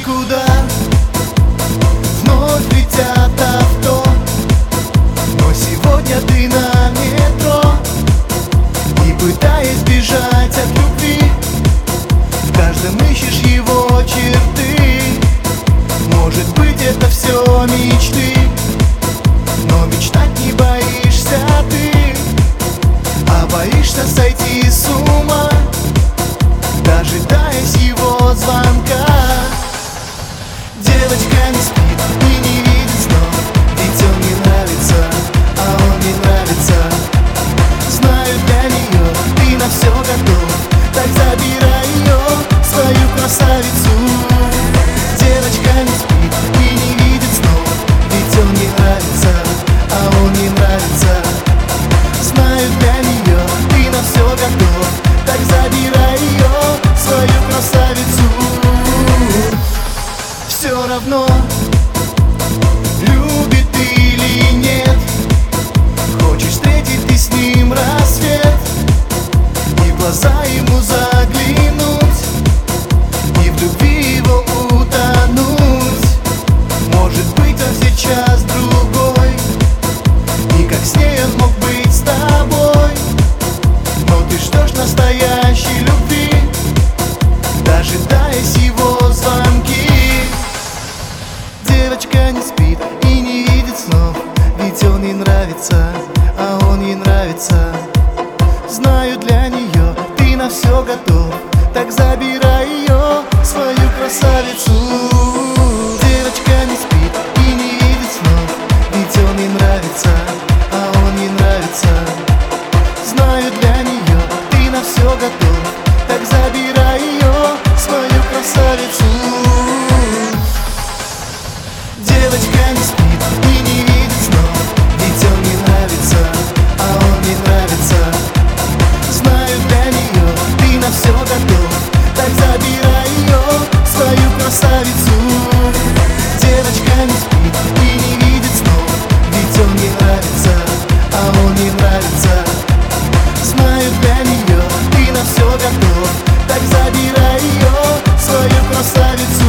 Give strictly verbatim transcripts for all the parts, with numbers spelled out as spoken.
никуда. Вновь летят авто, но сегодня ты на метро. И пытаясь бежать от любви, в каждом ищешь его черты. Может быть, это все мечты, но мечтать не боишься ты, а боишься сойти с ума, дожидаясь его звонка. Девочка не спит и не видит снов, ведь он не нравится, а он не нравится. Знаю, для нее ты на все готов, так забирай ее, свою красавицу. Девочка не спит и не видит снов, ведь он не нравится, а он не нравится. Знаю, для нее ты на все готов, так забирай ее, свою красавицу. Все равно, любит или нет, хочешь встретить ты с ним рассвет, и в глаза ему заглянуть, и в любви его утонуть. Может быть, он сейчас другой, и как с ней он мог быть с тобой, но ты ждешь настоящей любви, дожидаясь его звонки. Девочка не спит и не видит снов, ведь он ей нравится, а он ей нравится. Знаю, для нее ты на все готов, так забирай ее, свою красавицу. Девочка не спит и не видит снов, ведь он ей нравится, а он ей нравится. Знаю, для нее ты на все готов, так забирай ее, свою красавицу. Девочка не спит и не видит снов, ведь он не нравится, а он не нравится. Знаю, для нее ты на все готов, так забирай ее, свою красавицу. Девочка не спит и не видит снов, ведь он не нравится, а он не нравится. Знаю, для нее ты на все готов, так забирай ее, свою красавицу.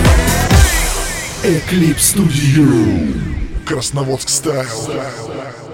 Eclipse Studio. Красноводск стайл.